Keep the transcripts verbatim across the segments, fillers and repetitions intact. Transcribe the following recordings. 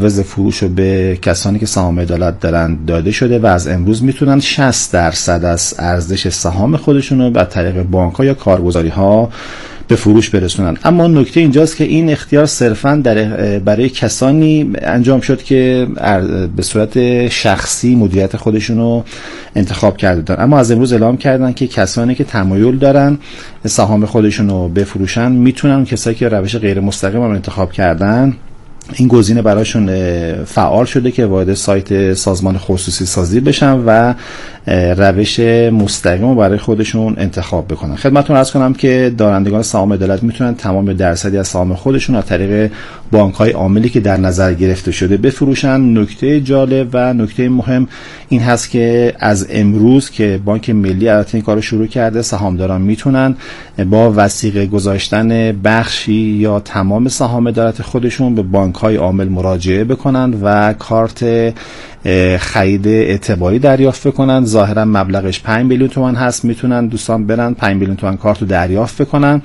مجوز فروش رو به کسانی که سهام عدالت دارن داده شده و از امروز میتونن شصت درصد از ارزش سهام خودشون رو از طریق بانک‌ها یا کارگزاری‌ها به فروش برسونن. اما نکته اینجاست که این اختیار صرفاً در برای کسانی انجام شد که به صورت شخصی مدیریت خودشون رو انتخاب کردن. اما از امروز اعلام کردن که کسانی که تمایل دارن سهام خودشون رو بفروشن میتونن، کسایی که روش غیر مستقیم رو انتخاب کردن این گزینه براشون فعال شده که وارد سایت سازمان خصوصی سازی بشن و روش مستقیم رو برای خودشون انتخاب بکنن. خدمتتون عرض کنم که دارندگان سهام عدالت میتونن تمام درصدی از سهام خودشون از طریق بانک‌های عاملی که در نظر گرفته شده بفروشن. نکته جالب و نکته مهم این هست که از امروز که بانک ملی البته این کارو شروع کرده، سهامداران میتونن با وثیقه گذاشتن بخشی یا تمام سهام عدالت خودشون به بانک‌های عامل مراجعه بکنن و کارت خرید اعتباری دریافت بکنن. ظاهرا مبلغش پنج میلیون تومان هست. میتونن دوستان برن پنج میلیون تومان کارت رو دریافت بکنن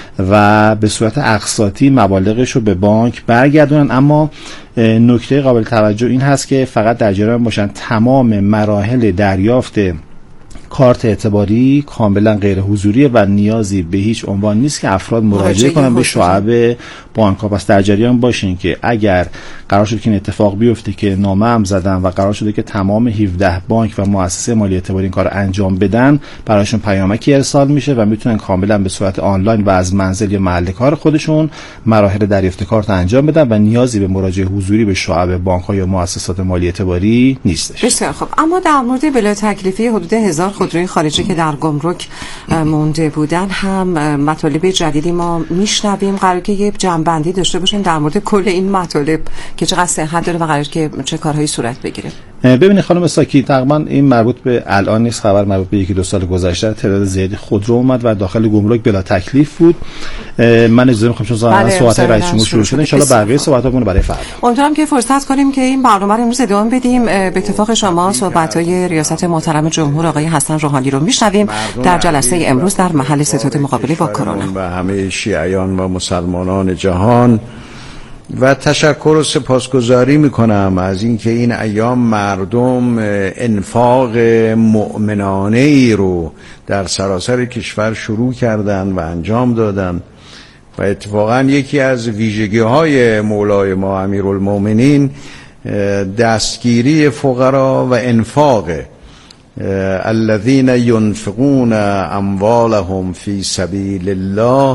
و به صورت اقساطی مبالغش رو به بانک برگردونن. اما نکته قابل توجه این هست که فقط در جریان باشن تمام مراحل دریافت کارت اعتباری کاملا غیر حضوریه و نیازی به هیچ عنوان نیست که افراد مراجعه کنن به شعب بانک ها. پس در جریان باشین که اگر قرار شد که این اتفاق بیفته که نامه هم زدن و قرار شده که تمام هفده بانک و مؤسسه مالی اعتباری این کار انجام بدن، براشون پیامکی ارسال میشه و میتونن کاملا به صورت آنلاین و از منزل یا محل کار خودشون مراحل دریافت کارت انجام بدن و نیازی به مراجعه حضوری به شعب بانک ها یا مؤسسات مالی اعتباری نیستش. بسیار خب. اما در مورد بلا تکلیفی حدود هزار خودروی خارجی که در گمرک مونده بودن هم مطالب جدیدی ما میشنویم. قراره که یه جنبندی داشته باشیم در مورد کل این مطالب که چقدر صحت داره و قراره که چه کارهایی صورت بگیره. ببینید خانم ساکی، تقریبا این مربوط به الان نیست، خبر مربوط به یکی دو سال گذشته تعداد زیادی خودرو اومد و داخل گمرک بلا تکلیف بود. من اجازه میخوام چون صحبت‌های رئیس جمهور شروع شده، ان شاء الله بقیه صحبتامون برای فردا امیدوارم که فرصت کنیم که این برنامه رو امروز ادامه بدیم. به اتفاق شما صحبت‌های ریاست محترم جمهور آقای حسن روحانی رو میشنویم در جلسه امروز در محل ستاد مقابله با کرونا. و همه شیعیان و مسلمانان جهان و تشکر و سپاسگزاری میکنم از اینکه این ایام مردم انفاق مؤمنانه ای رو در سراسر کشور شروع کردن و انجام دادن و اتفاقا یکی از ویژگی های مولای ما امیرالمومنین دستگیری فقرا و انفاق الذين ينفقون اموالهم في سبيل الله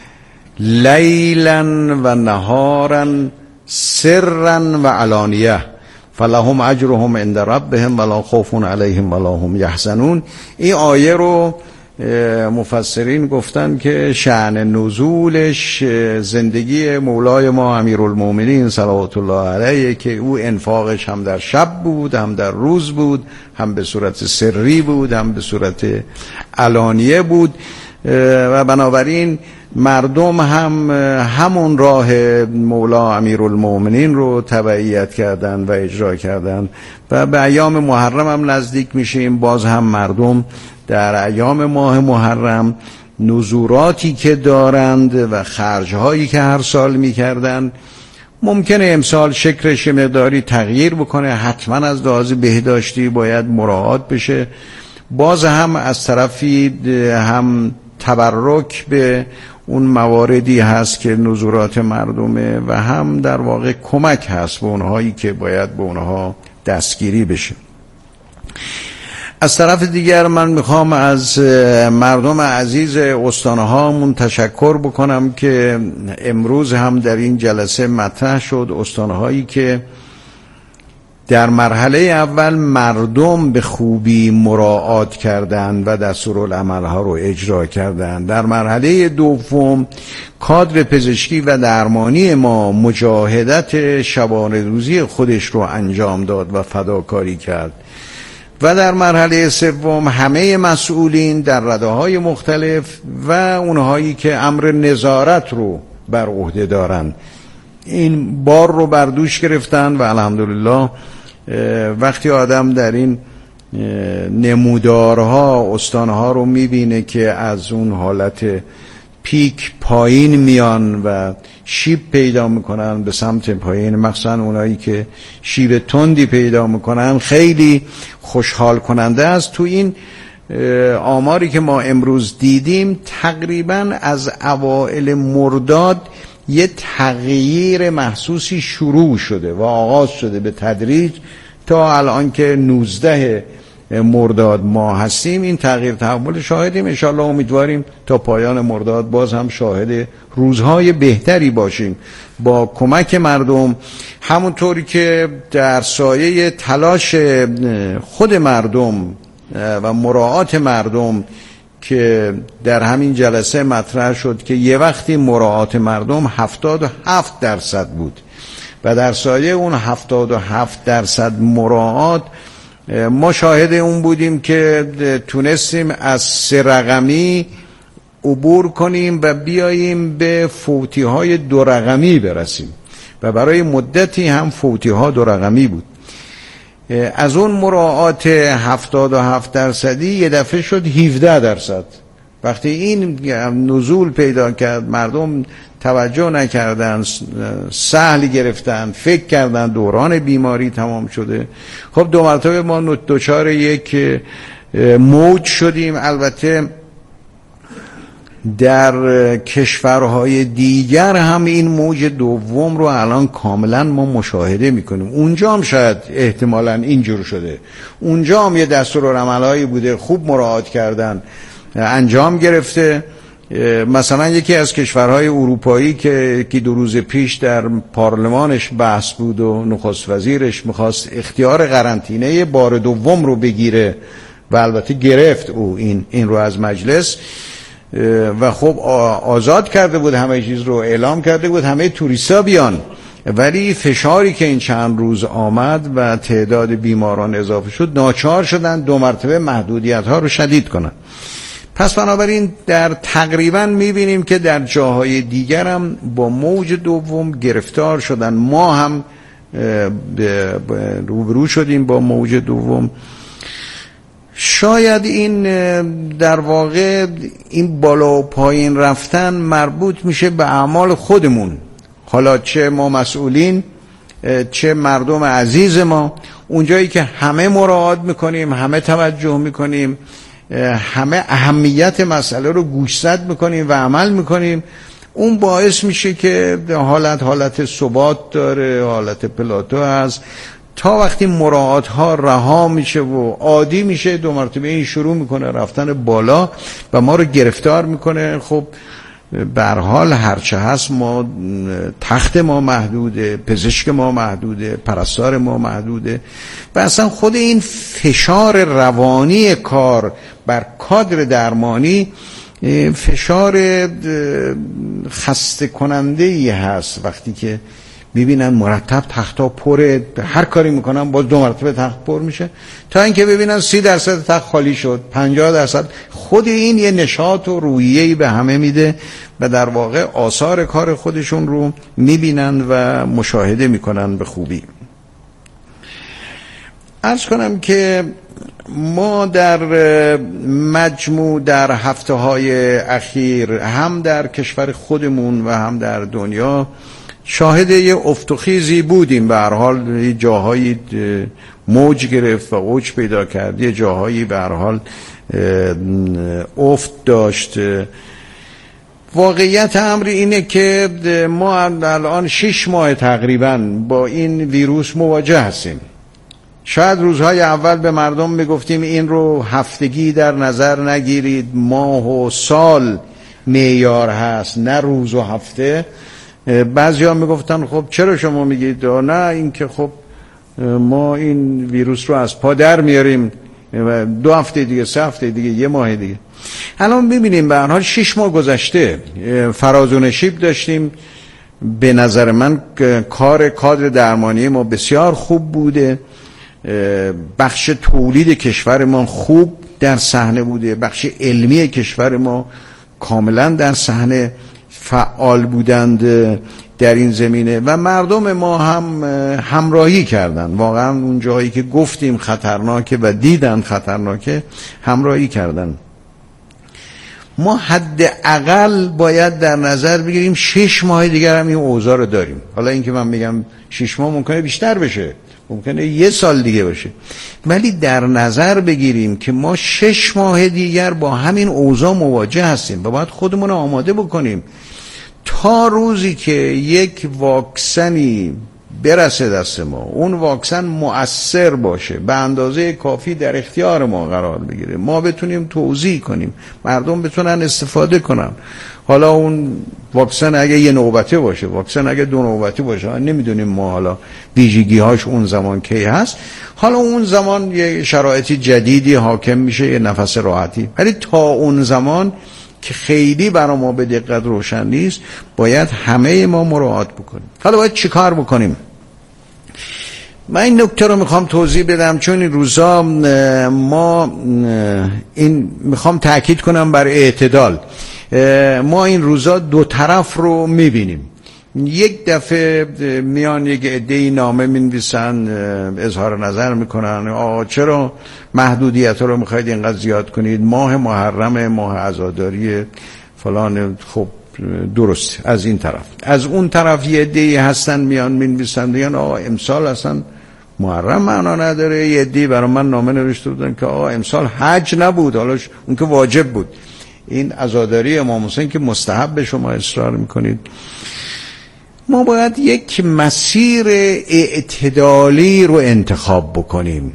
لیلا و نهارا سرا و علانیه فلهم اجرهم عند ربهم ولا خوف علیهم ولا هم یحزنون. این آیه رو مفسرین گفتن که شأن نزولش زندگی مولای ما امیرالمومنین صلوات الله علیه که او انفاقش هم در شب بود، هم در روز بود، هم به صورت سری بود، هم به صورت علانیه بود و بنابراین مردم هم همون راه مولا امیرالمومنین رو تبعیت کردن و اجرا کردن و به ایام محرم هم نزدیک میشیم. باز هم مردم در ایام ماه محرم نذوراتی که دارند و خرجهایی که هر سال میکردن ممکنه امسال شکلش مقداری تغییر بکنه، حتما از لحاظ بهداشتی باید مراعات بشه. باز هم از طرفی هم تبرک به اون مواردی هست که نذورات مردمه و هم در واقع کمک هست به اونهایی که باید به اونها دستگیری بشه. از طرف دیگر من میخوام از مردم عزیز استانه هامون تشکر بکنم که امروز هم در این جلسه مطرح شد. استانه هایی که در مرحله اول مردم به خوبی مراعات کردند و دستورالعملها رو اجرا کردند، در مرحله دوم کادر پزشکی و درمانی ما مجاهدت شبانه روزی خودش رو انجام داد و فداکاری کرد و در مرحله سوم همه مسئولین در رده‌های مختلف و اونهایی که امر نظارت رو بر عهده دارند این بار رو بر دوش گرفتن و الحمدلله وقتی آدم در این نمودارها استانها رو میبینه که از اون حالت پیک پایین میان و شیب پیدا میکنن به سمت پایین، مخصوصا اونایی که شیب تندی پیدا میکنن، خیلی خوشحال کننده است. تو این آماری که ما امروز دیدیم تقریبا از اوائل مرداد یه تغییر محسوسی شروع شده و آغاز شده به تدریج تا الان که نوزده مرداد ما هستیم. این تغییر تحول شاهدیم. انشاءالله امیدواریم تا پایان مرداد باز هم شاهد روزهای بهتری باشیم با کمک مردم، همونطوری که در سایه تلاش خود مردم و مراعات مردم که در همین جلسه مطرح شد که یه وقتی مراعات مردم هفتاد و هفت درصد بود و در سایه اون هفتاد و هفت درصد مراعات ما شاهد اون بودیم که تونستیم از سه رقمی عبور کنیم و بیاییم به فوتی های دو رقمی برسیم و برای مدتی هم فوتی ها دو رقمی بود. از اون مراعات هفتاد و هفت درصدی یه دفعه شد هفده درصد. وقتی این نزول پیدا کرد مردم توجه نکردن، سهل گرفتن، فکر کردن دوران بیماری تمام شده. خب دو مرتبه ما دچار یک موج شدیم. البته در کشورهای دیگر هم این موج دوم رو الان کاملا ما مشاهده میکنیم. اونجا هم شاید احتمالاً اینجور شده، اونجا هم یه دستورالعملایی بوده، خوب مراعات کردن، انجام گرفته. مثلا یکی از کشورهای اروپایی که که دو روز پیش در پارلمانش بحث بود و نخست وزیرش میخواست اختیار قرنطینه بار دوم رو بگیره و البته گرفت او این این رو از مجلس و خب آزاد کرده بود، همه چیز رو اعلام کرده بود، همه توریستا بیان، ولی فشاری که این چند روز آمد و تعداد بیماران اضافه شد ناچار شدن دو مرتبه محدودیت ها رو شدید کنن. پس بنابراین در تقریبا میبینیم که در جاهای دیگر هم با موج دوم گرفتار شدن. ما هم روبرو شدیم با موج دوم. شاید این در واقع این بالا و پایین رفتن مربوط میشه به اعمال خودمون، حالا چه ما مسئولین چه مردم عزیز ما. اونجایی که همه مراعات میکنیم، همه توجه میکنیم، همه اهمیت مسئله رو گوشزد میکنیم و عمل میکنیم، اون باعث میشه که حالت حالت ثبات داره، حالت پلاتو هست. تا وقتی مراعات ها رها میشه و عادی میشه، دو مرتبه این شروع میکنه رفتن بالا و ما رو گرفتار میکنه. خب به هر حال هرچه هست ما تخت ما محدوده، پزشک ما محدوده، پرستار ما محدوده و اصلا خود این فشار روانی کار بر کادر درمانی فشار خسته کننده ای هست. وقتی که میبینن مرتب تخت‌ها پره، هر کاری میکنن باز دو مرتبه تخت پر میشه، تا اینکه ببینن سی درصد تخت خالی شد، پنجاه درصد. خود این یه نشاط و روحیه‌ای به همه میده و در واقع آثار کار خودشون رو میبینن و مشاهده میکنن به خوبی. عرض کنم که ما در مجموع در هفته های اخیر هم در کشور خودمون و هم در دنیا شاهد یه افت و خیزی بودیم. به هر حال جاهایی موج گرفت و اوج پیدا کرد، یه جاهایی به هر حال افت داشت. واقعیت امر اینه که ما الان شش ماه تقریبا با این ویروس مواجه هستیم. شاید روزهای اول به مردم میگفتیم این رو هفتگی در نظر نگیرید، ماه و سال معیار هست نه روز و هفته. بعضی ها میگفتن خب چرا شما میگید؟ نه این که خب ما این ویروس رو از پا در میاریم، دو هفته دیگه، سه هفته دیگه، یه ماه دیگه. الان ببینیم به هر حال شش ماه گذشته، فراز و نشیب داشتیم. به نظر من کار کادر درمانی ما بسیار خوب بوده، بخش تولید کشور ما خوب در صحنه بوده، بخش علمی کشور ما کاملا در صحنه فعال بودند در این زمینه و مردم ما هم همراهی کردند. واقعا اون جایی که گفتیم خطرناکه و دیدن خطرناکه همراهی کردند. ما حداقل باید در نظر بگیریم شش ماه دیگر هم این اوضاع رو داریم. حالا اینکه من میگم شش ماه ممکنه بیشتر بشه، ممکنه یه سال دیگه باشه، ولی در نظر بگیریم که ما شش ماه دیگر با همین اوضاع مواجه هستیم و باید خودمون رو آماده بکنیم تا روزی که یک واکسنی برسه دست ما، اون واکسن مؤثر باشه، به اندازه کافی در اختیار ما قرار بگیره، ما بتونیم توزیع کنیم، مردم بتونن استفاده کنن. حالا اون واکسن اگه یه نوبته باشه، واکسن اگه دو نوبتی باشه، نمیدونیم ما حالا ویژگی هاش اون زمان کی هست. حالا اون زمان یه شرایطی جدیدی حاکم میشه، یه نفس راحتی، ولی تا اون زمان که خیلی برای ما به دقت روشن نیست، باید همه ما مراعات بکنیم. حالا باید چی کار بکنیم؟ من این نکته رو میخوام توضیح بدم، چون این روزا ما این میخوام تاکید کنم بر اعتدال. ما این روزا دو طرف رو میبینیم. یک دفعه میان یک عده‌ای نامه مینویسن، اظهار نظر میکنن آقا چرا محدودیت رو میخواید اینقدر زیاد کنید، ماه محرم، ماه عزاداری فلان. خب درست از این طرف. از اون طرف یه عده‌ای هستن میان مینویسن میگن آقا امسال اصلا محرم معنا نداره. یه عده‌ای برای من نامه نوشته بودن که آقا امسال حج نبود، حالا اون که واجب بود. این عزاداری امام حسین که مستحب به شما اصرار میکنید. ما باید یک مسیر اعتدالی رو انتخاب بکنیم.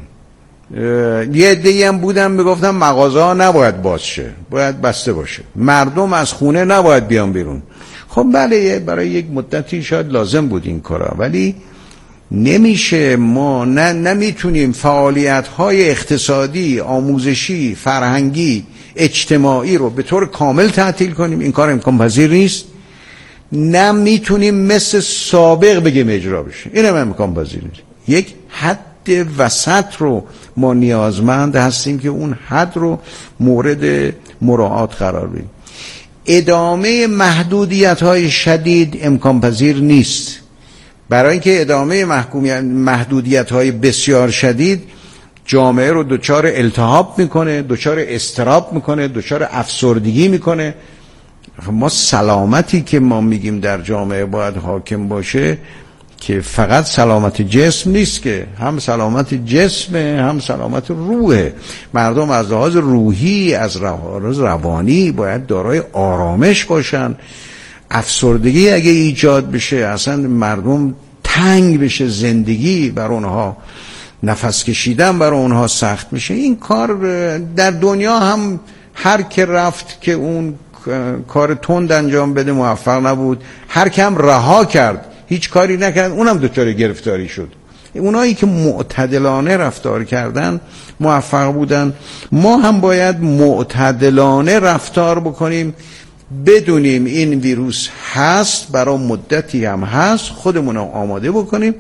یه عده‌ای هم بودن میگفتن مغازه ها نباید باز شه، باید بسته باشه، مردم از خونه نباید بیان بیرون. خب بله برای یک مدتی شاید لازم بود این کارا، ولی نمیشه، ما نه نمیتونیم فعالیت های اقتصادی، آموزشی، فرهنگی، اجتماعی رو به طور کامل تعطیل کنیم. این کار امکان پذیر نیست. نه میتونیم مثل سابق بگیم اجرا بشه، اینم امکان پذیر نیست. یک حد وسط رو ما نیازمند هستیم که اون حد رو مورد مراعات قرار بدیم. ادامه محدودیت های شدید امکان پذیر نیست. برای اینکه ادامه محدودیت های بسیار شدید جامعه رو دچار التهاب میکنه، دچار اضطراب میکنه، دچار افسردگی میکنه. ما سلامتی که ما میگیم در جامعه باید حاکم باشه که فقط سلامت جسم نیست، که هم سلامت جسم هم سلامت روحه. مردم از لحاظ روحی، از لحاظ روانی باید دارای آرامش باشن. افسردگی اگه ایجاد بشه اصلا مردم تنگ بشه، زندگی بر اونها، نفس کشیدن بر اونها سخت میشه. این کار در دنیا هم هر که رفت که اون کار تند انجام بده موفق نبود، هر که هم رها کرد هیچ کاری نکرد اونم دچار گرفتاری شد. اونایی که معتدلانه رفتار کردن موفق بودن. ما هم باید معتدلانه رفتار بکنیم، بدونیم این ویروس هست، برای مدتی هم هست، خودمون رو آماده بکنیم.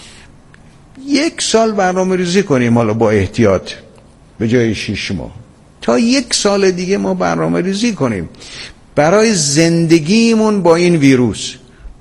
یک سال برنامه ریزی کنیم، حالا با احتیاط به جای شش ماه، تا یک سال دیگه ما برنامه ریزی کنیم برای زندگیمون با این ویروس،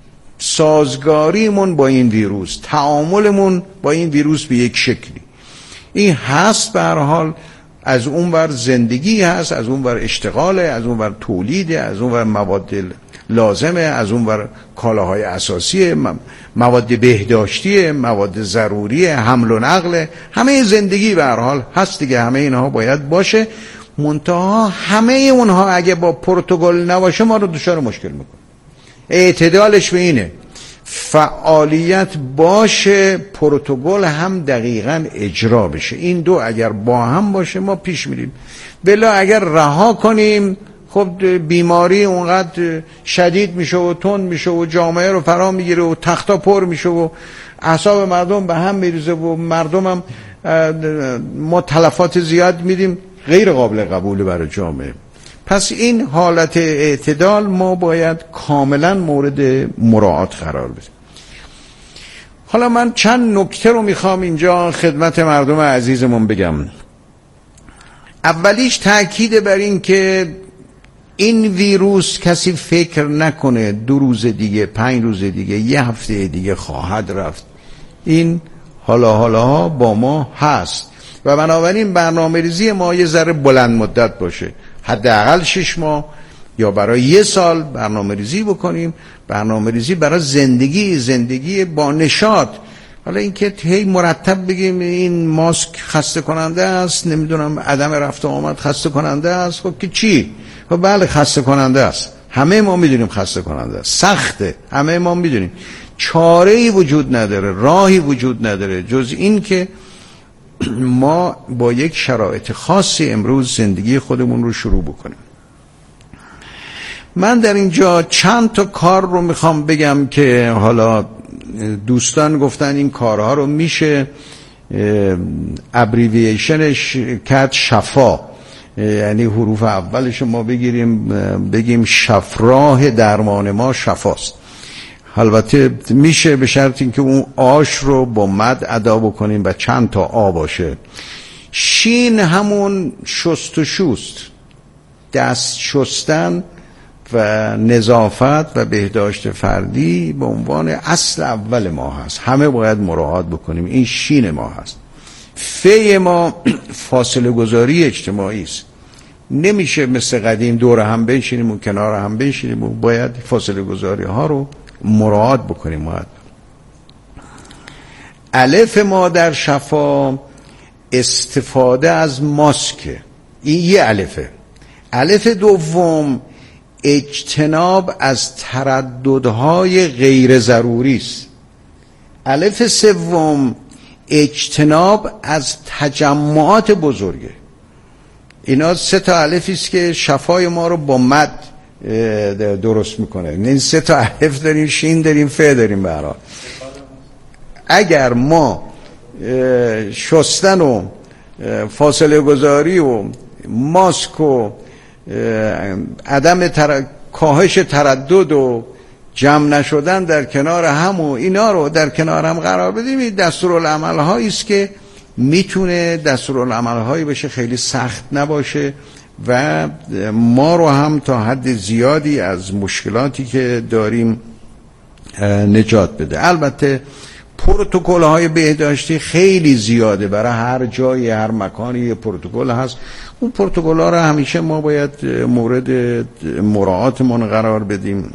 سازگاریمون با این ویروس، تعاملمون با این ویروس به یک شکلی. این هست به هر حال. از اون ور زندگی هست، از اون ور اشتغاله، از اون ور تولیده، از اون ور مواد لازمه، از اون ور کالاهای اساسیه، مواد بهداشتیه، مواد ضروریه، حمل و نقل، همه زندگی به هر حال هست دیگه. همه اینها باید باشه. منتها همه اونها اگه با پروتکل نباشه ما رو دچار مشکل میکنه. اعتدالش به اینه، فعالیت باشه، پروتکل هم دقیقاً اجرا بشه. این دو اگر با هم باشه ما پیش میریم. بلا اگر رها کنیم خب بیماری اونقدر شدید میشه و تند میشه و جامعه رو فرا میگیره و تختا پر میشه و اعصاب مردم به هم میریزه و مردم هم ما تلفات زیاد میدیم، غیر قابل قبول برای جامعه. پس این حالت اعتدال ما باید کاملا مورد مراعات قرار بدیم. حالا من چند نکته رو میخوام اینجا خدمت مردم عزیزمون بگم. اولیش تأکید بر این که این ویروس کسی فکر نکنه دو روز دیگه، پنج روز دیگه، یه هفته دیگه خواهد رفت. این حالا حالا با ما هست و بنابراین برنامه ریزی ما یه ذره بلند مدت باشه. حداقل شش ماه یا برای یه سال برنامه ریزی بکنیم، برنامه ریزی برای زندگی زندگی با نشاط. حالا اینکه هی مرتب بگیم این ماسک خسته کننده است، نمیدونم عدم رفت و آمد خسته کننده است، خب که چی؟ خب بله خسته کننده است، همه ما میدونیم خسته کننده است، سخته، همه ما میدونیم، چاره‌ای وجود نداره، راهی وجود نداره جز این که ما با یک شرایط خاصی امروز زندگی خودمون رو شروع بکنیم. من در اینجا چند تا کار رو میخوام بگم که حالا دوستان گفتن این کارها رو میشه ابریویشنش کرد شفا، یعنی حروف اولش ما بگیریم بگیم شفراه درمان ما شفاست. البته میشه به شرط اینکه اون آش رو با مد ادا بکنیم و چند تا آ باشه. شین همون شست و شوست، دست شستن و نظافت و بهداشت فردی به عنوان اصل اول ما هست، همه باید مراعات بکنیم، این شین ما هست. فی ما فاصله گذاری اجتماعی است، نمیشه مثل قدیم دور هم بنشینیم و کنار هم بنشینیم و باید فاصله گذاری ها رو مراعات بکنیم. باید. الف ما در شفا استفاده از ماسک، این یه الفه. الف دوم اجتناب از ترددهای غیر ضروری است. الف سوم اجتناب از تجمعات بزرگه. اینا سه تا الفی است که شفای ما رو با مد درست میکنه. این سه تا الف داریم، شین داریم، ف داریم. به هر حال اگر ما شستن و فاصله گذاری و ماسک و عدم تر... کاهش تردد و جمع نشدن در کنار هم و اینا رو در کنار هم قرار بدیم، این دستورالعمل هایی است که میتونه دستورالعمل هایی بشه خیلی سخت نباشه و ما رو هم تا حد زیادی از مشکلاتی که داریم نجات بده. البته پروتکل های بهداشتی خیلی زیاده، برای هر جای هر مکانی پروتکل هست. اون پروتکل ها رو همیشه ما باید مورد مراعاتمون قرار بدیم.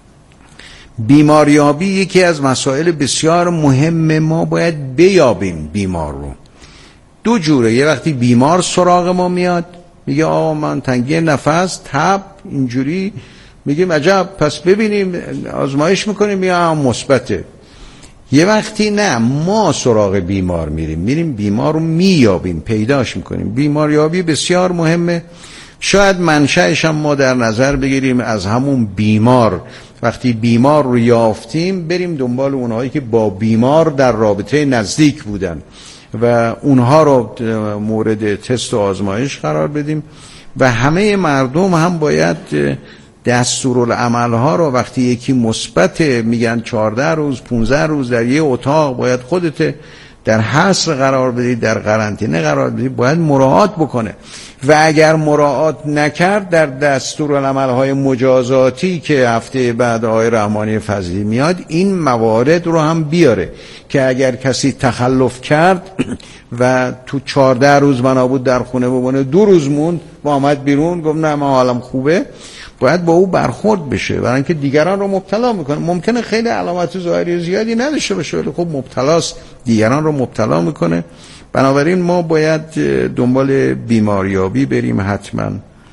بیماریابی یکی از مسائل بسیار مهم، ما باید بیابیم بیمار رو. دو جوره، یه وقتی بیمار سراغ ما میاد میگه آقا من تنگی نفس، تب، اینجوری میگیم عجب پس ببینیم آزمایش میکنیم یا مثبته. یه وقتی نه، ما سراغ بیمار میریم میریم بیمار رو میابیم، پیداش میکنیم. بیماریابی بسیار مهمه. شاید منشأش هم ما در نظر بگیریم از همون بیمار. وقتی بیمار رو یافتیم بریم دنبال اونهایی که با بیمار در رابطه نزدیک بودن و اونها رو مورد تست و آزمایش قرار بدیم. و همه مردم هم باید دستورالعمل ها رو وقتی یکی مثبت میگن چهارده روز پانزده روز در یه اتاق باید خودت در حصر قرار بدی، در قرنطینه قرار بدی، باید مراعات بکنه. و اگر مراعات نکرد در دستورالعمل های مجازاتی که هفته بعد آقای رحمانی فضلی میاد این موارد رو هم بیاره که اگر کسی تخلف کرد و تو چهارده روز بنا بود در خونه بمونه، دو روز موند و آمد بیرون گفت نه من حالم خوبه، باید با او برخورد بشه، برای اینکه دیگران رو مبتلا میکنه. ممکنه خیلی علامت ظاهری زیادی نداشته باشه ولی خب مبتلاست، دیگران رو مبتلا میکنه. بنابراین ما باید دنبال بیماریابی بریم حتما.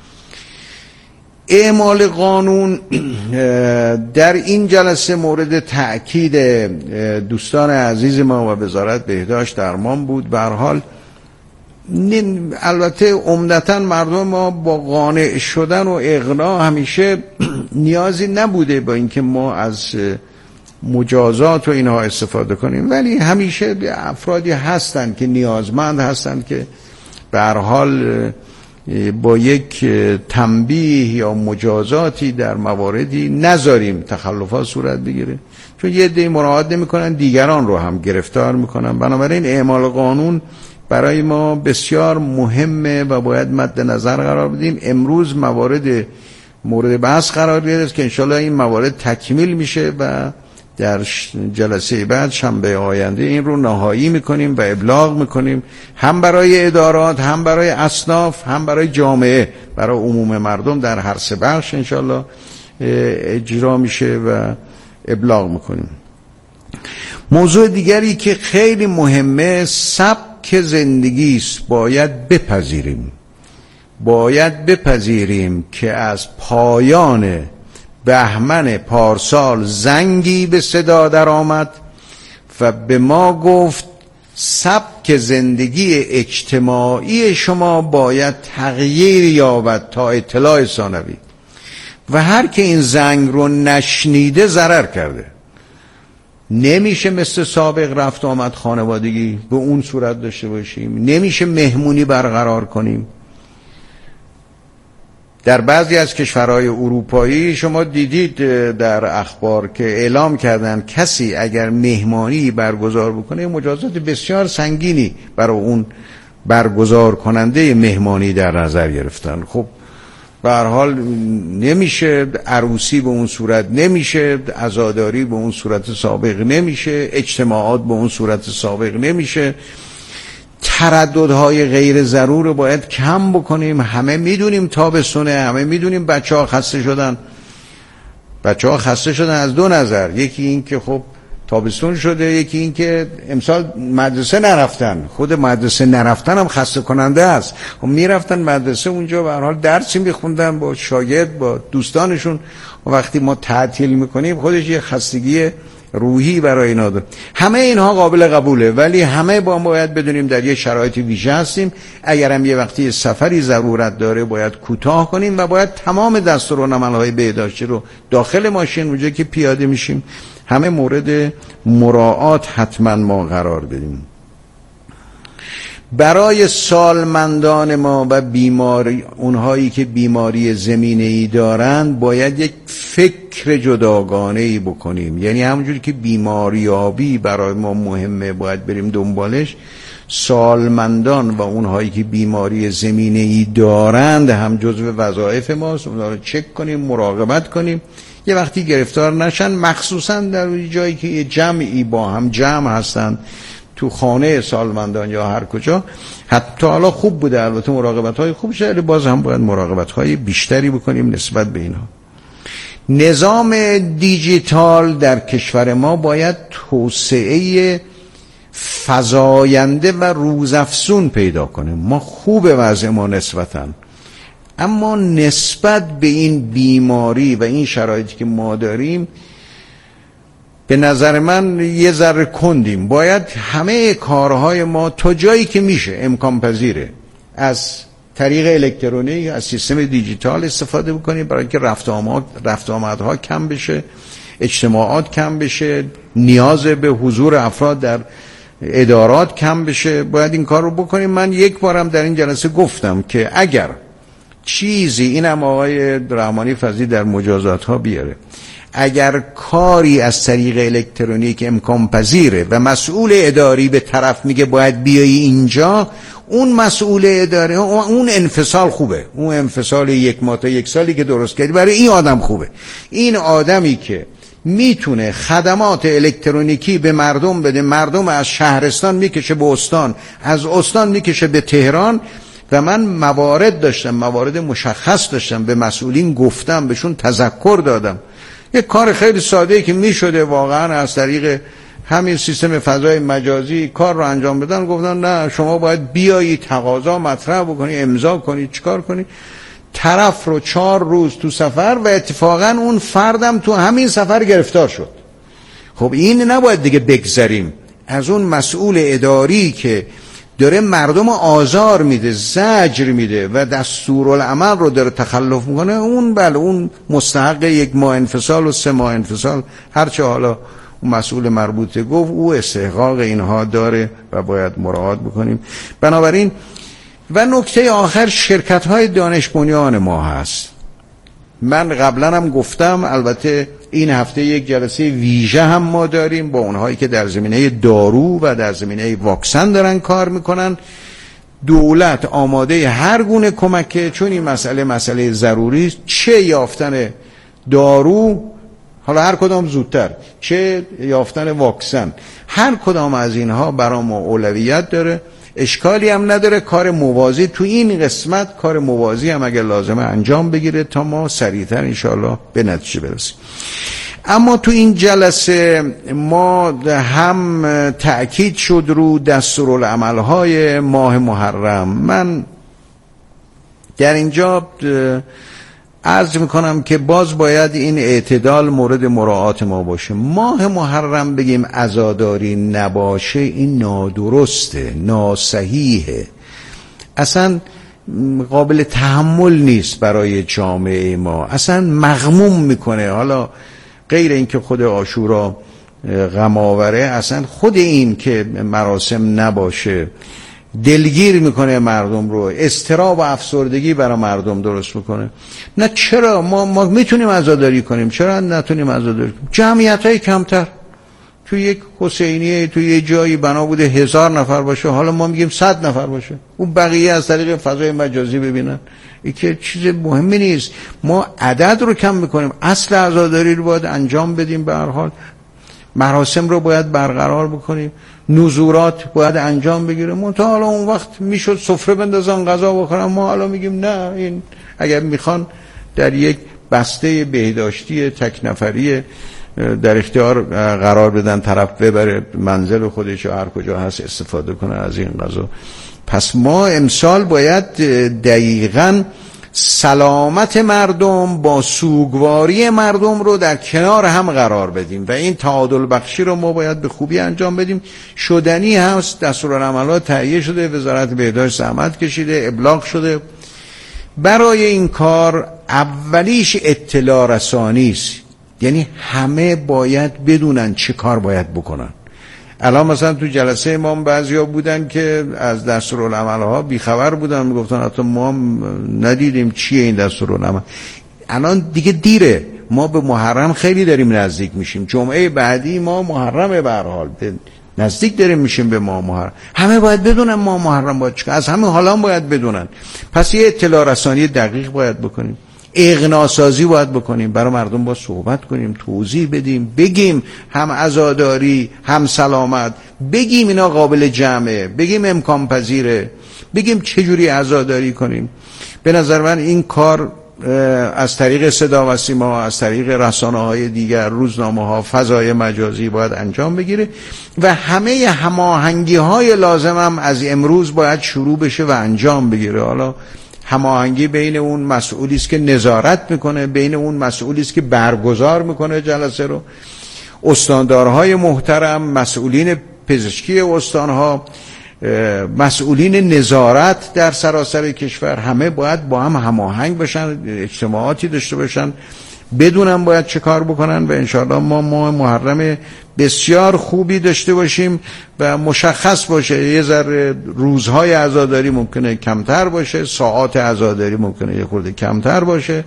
اعمال قانون در این جلسه مورد تأکید دوستان عزیز ما و وزارت بهداشت درمان بود. به هر حال البته عمدتاً مردم ما با قانع شدن و اقناع همیشه نیازی نبوده با اینکه ما از مجازات و اینها استفاده کنیم، ولی همیشه افرادی هستن که نیازمند هستن که به هر حال با یک تنبیه یا مجازاتی در مواردی نذاریم تخلفات صورت بگیره، چون یه عده مراعات نمی‌کنن دیگران رو هم گرفتار میکنن. بنابراین اعمال قانون برای ما بسیار مهمه و باید مد نظر قرار بدیم. امروز موارد مورد بحث قرار گرفت که انشالله این موارد تکمیل میشه و در جلسه بعد شنبه آینده این رو نهایی میکنیم و ابلاغ میکنیم، هم برای ادارات، هم برای اصناف، هم برای جامعه، برای عموم مردم در هر سه بخش انشالله اجرا میشه و ابلاغ میکنیم. موضوع دیگری که خیلی مهمه سبک زندگی است. باید بپذیریم باید بپذیریم که از پایان بهمن پارسال زنگی به صدا در آمد و به ما گفت سبک زندگی اجتماعی شما باید تغییر یابد تا اطلاع ثانوی، و هر که این زنگ رو نشنیده ضرر کرده. نمیشه مثل سابق رفت آمد خانوادگی به اون صورت داشته باشیم، نمیشه مهمونی برقرار کنیم. در بعضی از کشورهای اروپایی شما دیدید در اخبار که اعلام کردن کسی اگر مهمانی برگزار بکنه مجازات بسیار سنگینی برای اون برگزار کننده مهمانی در نظر گرفتن. خب به هر حال نمیشه عروسی به اون صورت، نمیشه عزاداری به اون صورت سابق، نمیشه اجتماعات به اون صورت سابق، نمیشه. ترددهای غیر ضرور رو باید کم بکنیم. همه میدونیم تابستونه، همه میدونیم بچه ها خسته شدن. بچه ها خسته شدن از دو نظر، یکی این که خب تابستون شده، یکی این که امسال مدرسه نرفتن. خود مدرسه نرفتن هم خسته کننده است. خب میرفتن مدرسه، اونجا به هر حال درسی میخوندن با شاگرد، با دوستانشون، و وقتی ما تعطیل میکنیم خودش یه خستگی روحی برای اینا داره. همه اینها قابل قبوله، ولی همه با باید بدونیم در یه شرایط ویژه هستیم. اگر هم یه وقتی سفری ضرورت داره باید کوتاه کنیم و باید تمام دستورالعمل‌های بهداشتی رو داخل ماشین اونجا که پیاده میشیم همه مورد مراعات حتما ما قرار بدیم. برای سالمندان ما و بیماری، اونهایی که بیماری زمینه‌ای دارند، باید یک فکر جداگانه‌ای بکنیم. یعنی همونجوری که بیماریابی برای ما مهمه باید بریم دنبالش، سالمندان و اونهایی که بیماری زمینه‌ای دارند هم جزو وظایف ماست. اونها رو چک کنیم، مراقبت کنیم، یه وقتی گرفتار نشن، مخصوصا در جایی که یه جمعی با هم جمع هستن، تو خانه سالمندان یا هر کجا. حتی حالا خوب بوده البته مراقبت های خوب شده، باز هم باید مراقبت های بیشتری بکنیم نسبت به اینها. نظام دیجیتال در کشور ما باید توسعه فزاینده و روزافزون پیدا کنیم. ما خوب وضع ما نسبتاً، اما نسبت به این بیماری و این شرایطی که ما داریم به نظر من یه ذره کندیم. باید همه کارهای ما تا جایی که میشه امکان پذیره از طریق الکترونیک، از سیستم دیجیتال استفاده بکنیم برای اینکه رفت آمد رفت آمدها کم بشه، اجتماعات کم بشه، نیاز به حضور افراد در ادارات کم بشه. باید این کار رو بکنیم. من یک بارم در این جلسه گفتم که اگر چیزی، اینم آقای رحمانی فضلی در مجازات ها بیاره، اگر کاری از طریق الکترونیک امکان پذیره و مسئول اداری به طرف میگه باید بیایی اینجا، اون مسئول اداری، اون انفصال خوبه. اون انفصال یک ماه تا یک سالی که درست کردی برای این آدم خوبه. این آدمی که میتونه خدمات الکترونیکی به مردم بده، مردم از شهرستان میکشه به استان، از استان میکشه به تهران. و من موارد داشتم، موارد مشخص داشتم، به مسئولین گفتم، بهشون تذکر دادم. یک کار خیلی ساده‌ای که میشده واقعا از طریق همین سیستم فضای مجازی کار رو انجام بدن، گفتن نه شما باید بیایی تقاضا مطرح بکنی، امضا کنی، چیکار کنی. طرف رو چهار روز تو سفر و اتفاقا اون فردم تو همین سفر گرفتار شد. خب این نباید دیگه بگذاریم از اون مسئول اداری که داره مردم آزار میده، زجر میده و دستورالعمل رو داره تخلف میکنه. اون بله اون مستحق یک ماه انفصال و سه ماه انفصال، هرچه حالا اون مسئول مربوطه گفت، او استحقاق اینها داره و باید مراعات بکنیم. بنابراین و نکته آخر شرکت های دانش بنیان ما هست. من قبلا هم گفتم، البته این هفته یک جلسه ویژه هم ما داریم با اونهایی که در زمینه دارو و در زمینه واکسن دارن کار میکنن. دولت آماده هر گونه کمکه، چون این مسئله مسئله ضروری است. چه یافتن دارو، حالا هر کدام زودتر، چه یافتن واکسن، هر کدام از اینها برای ما اولویت داره. اشکالی هم نداره کار موازی تو این قسمت، کار موازی هم اگر لازمه انجام بگیره تا ما سریعتر انشاءالله به نتیجه برسیم. اما تو این جلسه ما هم تأکید شد رو دستورالعمل‌های ماه محرم. من در اینجا عرض میکنم که باز باید این اعتدال مورد مراعات ما باشه. ماه محرم بگیم عزاداری نباشه این نادرسته، ناصحیحه، اصلا قابل تحمل نیست برای جامعه ما، اصلا مغموم میکنه. حالا غیر این که خود عاشورا غم آوره، اصلا خود این که مراسم نباشه دلگیر میکنه مردم رو، اضطراب و افسردگی برای مردم درست میکنه. نه چرا ما ما میتونیم عزاداری کنیم، چرا نتونیم عزاداری کنیم؟ جمعیت های کمتر، تو یک حسینیه تو یک جایی بنا بوده هزار نفر باشه، حالا ما میگیم صد نفر باشه، اون بقیه از طریق فضای مجازی ببینن. این که چیز مهمی نیست. ما عدد رو کم میکنیم، اصل عزاداری رو باید انجام بدیم، به هر حال مراسم رو باید برقرار بکنیم، نزورات باید انجام بگیره. منتها حالا اون وقت میشد سفره بندازن غذا بخورن، ما حالا میگیم نه، این اگر میخوان در یک بسته بهداشتی تک نفری در اختیار قرار بدن، طرف ببره منزل خودش و هر کجا هست استفاده کنه از این غذا. پس ما امسال باید دقیقاً سلامت مردم با سوگواری مردم رو در کنار هم قرار بدیم و این تعادل بخشی رو ما باید به خوبی انجام بدیم. شدنی هست، دستورالعملات تهیه شده، وزارت بهداشت زحمت کشیده، ابلاغ شده. برای این کار اولیش اطلاع رسانی است، یعنی همه باید بدونن چه کار باید بکنن. الان مثلا تو جلسه ما بعضیا بودن که از دستورالعمل‌ها بیخبر بودن، میگفتن حتی ما ندیدیم چیه این دستورالعمل. الان دیگه دیره، ما به محرم خیلی داریم نزدیک میشیم، جمعه بعدی ما محرمه، به هر حال نزدیک داریم میشیم به ما محرم. همه باید بدونن ما محرم باید چیکار، از همه حالا باید بدونن. پس یه اطلاع رسانی دقیق باید بکنیم، اقناع سازی باید بکنیم، برای مردم با صحبت کنیم، توضیح بدیم، بگیم هم عزاداری هم سلامت، بگیم اینا قابل جمعه، بگیم امکان پذیره، بگیم چجوری عزاداری کنیم. به نظر من این کار از طریق صدا و سیما، از طریق رسانه‌های دیگر، روزنامه‌ها، فضای مجازی باید انجام بگیره و همه هماهنگی‌های لازم هم از امروز باید شروع بشه و انجام بگیره. حالا هماهنگی بین اون مسئولی است که نظارت میکنه، بین اون مسئولی است که برگزار میکنه جلسه رو، استاندارهای محترم، مسئولین پزشکی استانها، مسئولین نظارت در سراسر کشور، همه باید با هم هماهنگ باشن، اجتماعاتی داشته باشن، بدونن باید چه کار بکنن و انشاءالله ما ماه محرم بسیار خوبی داشته باشیم و مشخص باشه. یه ذره روزهای عزاداری ممکنه کمتر باشه، ساعات عزاداری ممکنه یه خورده کمتر باشه،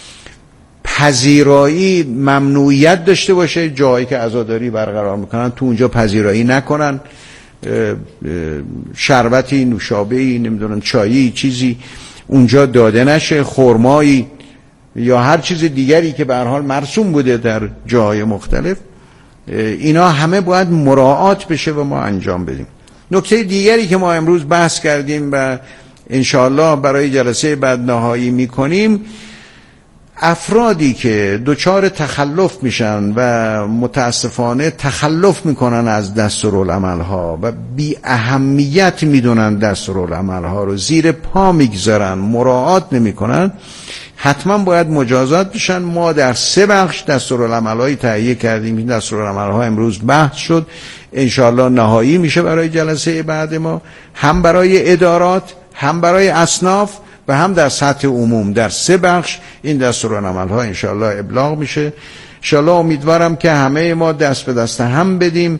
پذیرایی ممنوعیت داشته باشه، جایی که عزاداری برقرار میکنن تو اونجا پذیرایی نکنن، شربتی، نوشابه‌ای، نمیدونم چایی، چیزی اونجا داده نشه، خرمایی یا هر چیز دیگری که به هر حال مرسوم بوده در جاهای مختلف. اینا همه باید مراعات بشه و ما انجام بدیم. نکته دیگری که ما امروز بحث کردیم و انشاءالله برای جلسه بعد نهایی میکنیم، افرادی که دچار تخلف میشن و متاسفانه تخلف میکنن از دستورالعملها و بی اهمیت میدونن دستورالعملها رو، زیر پا میگذارن، مراعات نمیکنن، حتما باید مجازات بشن. ما در سه بخش دستورالعمل‌های تهیه کردیم. این دستورالعمل‌ها امروز بحث شد، انشاءالله نهایی میشه برای جلسه بعد ما، هم برای ادارات، هم برای اصناف و هم در سطح عموم. در سه بخش این دستورالعمل‌ها انشاءالله ابلاغ میشه. انشاءالله امیدوارم که همه ما دست به دست هم بدیم،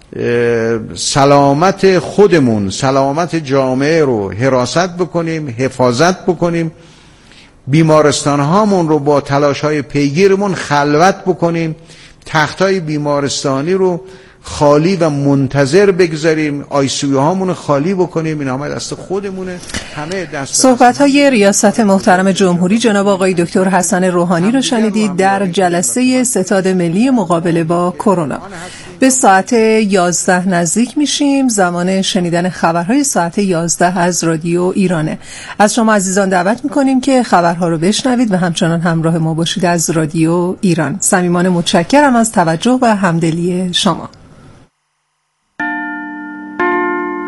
سلامت خودمون، سلامت جامعه رو حراست بکنیم، حفاظت بکنیم، بیمارستان هامون رو با تلاش های پیگیرمون خلوت بکنیم، تخت های بیمارستانی رو خالی و منتظر بگذاریم، آیسیو هامون خالی بکنیم، این همه دست خودمونه. همه دست صحبت های ریاست محترم جمهوری جناب آقای دکتر حسن روحانی رو شنیدید در جلسه ستاد ملی مقابله با کرونا. به ساعت یازده نزدیک میشیم، زمان شنیدن خبرهای ساعت یازده از رادیو ایرانه. از شما عزیزان دعوت میکنیم که خبرها رو بشنوید و همچنان همراه ما باشید از رادیو ایران. صمیمانه متشکرم از توجه و همدلی شما.